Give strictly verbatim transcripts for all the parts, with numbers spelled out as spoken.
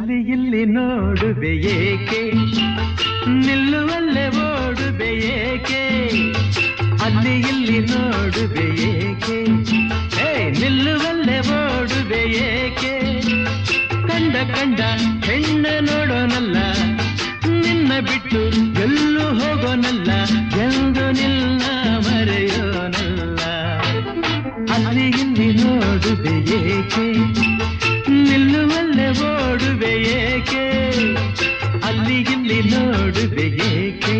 ಅಲ್ಲಿ ಇಲ್ಲಿ ನೋಡುವೆ ಏಕೆ, ನಿಲ್ಲುವಲ್ಲೇ ಓಡುವೆ ಏಕೆ, ಅಲ್ಲಿ ಇಲ್ಲಿ ನೋಡುವೆ ಏಕೆ, ಹೇ ನಿಲ್ಲುವಲ್ಲೇ ಓಡುವೆ ಏಕೆ, ಕಂಡ ಕಂಡ ಹೆಣ್ಣ ನೋಡೋನಲ್ಲ, ನಿನ್ನ ಬಿಟ್ಟು ಎಲ್ಲೂ ಹೋಗೋನಲ್ಲ, ಎಂದು ನಿನ್ನ ಮರೆಯೋನಲ್ಲ. ಅಲ್ಲಿ ಇಲ್ಲಿ ನೋಡುವೆ ಏಕೆ, ನಿಲ್ಲುವಲ್ಲೇ ಓಡುವೆ ಏಕೆ, ಅಲ್ಲಿ ಇಲ್ಲಿ ನೋಡುವೆ ಏಕೆ.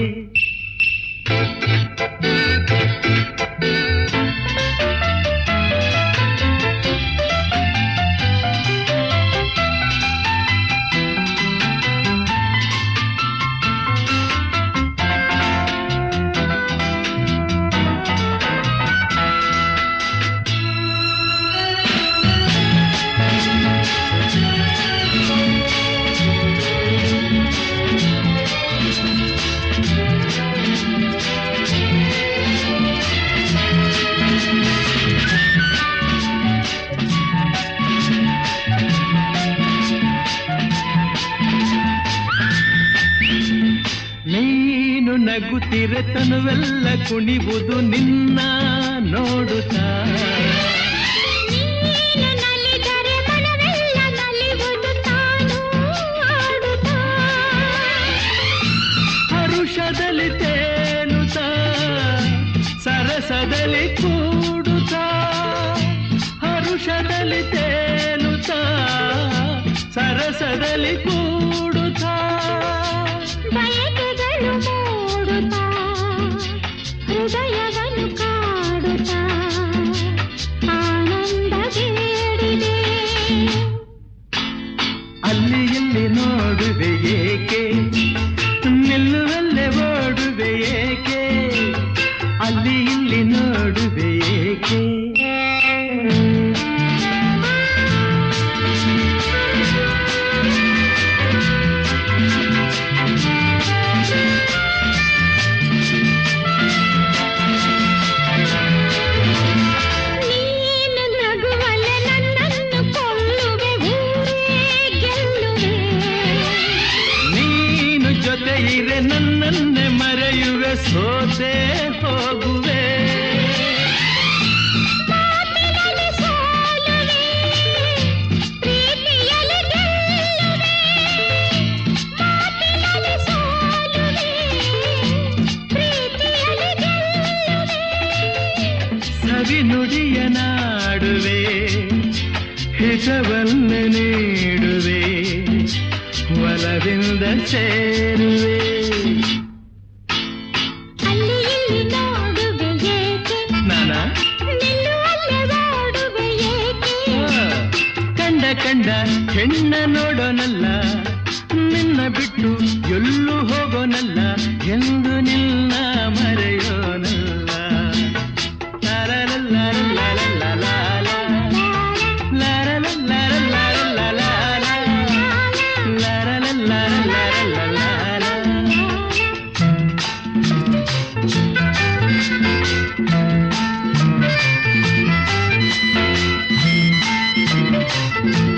ನಗುತ್ತಿರೆ ತನುವೆಲ್ಲ ಕುಣಿವುದು ನಿನ್ನ ನೋಡುತ್ತಾ, ನೀನು ನಲಿದರೆ ಮನವೆಲ್ಲ ನಲಿವುದು ತಾನು ಆಡುತ್ತಾ, ಹರುಷದಲ್ಲಿ ತೇಲುತ್ತಾ ಸರಸದಲ್ಲಿ ಕೂಡುತ್ತಾ, ಹರುಷದಲ್ಲಿ ತೇಲುತ್ತಾ ಸರಸದಲ್ಲಿ ಕೂಡುತ್ತಾ, ಬಯಕೆಗಳು ಮೂಡುತ್ತಾ ಹೃದಯವನ್ನು ಕಾಡುತ್ತಾ ಆನಂದ ಬೇಡಿದೆ. ಅಲ್ಲಿ ಇಲ್ಲಿ ನೋಡುವೆ ಏಕೆ, ನಿಲ್ಲುವಲ್ಲೇ ಓಡುವೆ ಏಕೆ, ಅಲ್ಲಿ ಇಲ್ಲಿ ನೋಡುವೆ ಏಕೆ. ಜೊತೆಯಿರೆ ನನ್ನನ್ನೇ ಮರೆಯುವೆ, ಸೋತೆ ಹೋಗುವೆ, ಮಾತಿನಲ್ಲಿ ಸೋಲುವೆ, ಪ್ರೀತಿಯಲ್ಲಿ ಗೆಲ್ಲುವೆ, ಮಾತಿನಲ್ಲಿ ಸೋಲುವೆ, ಪ್ರೀತಿಯಲ್ಲಿ ಗೆಲ್ಲುವೆ, ಸವಿ ನುಡಿಯ ನಾಡುವೆ, ಹಿತವನ್ನೇ ನೀಡುವೆ, ಒಲವಿಂದ ಸೇರುವೆ. ಅಲ್ಲಿ ಇಲ್ಲಿ ನೋಡುವೆ ಏಕೆ, ನಾನ ನಿಲ್ಲುವಲ್ಲೇ ಓಡುವೆ ಏಕೆ, ಕಂಡ ಕಂಡ ಹೆಣ್ಣ ನೋಡೋನಲ್ಲ, ನಿನ್ನ ಬಿಟ್ಟು ಎಲ್ಲೂ ಹೋಗೋನಲ್ಲ, ಎಂದು ನಿನ್ನ ಮರೆಯೋನಲ್ಲ. la la la la.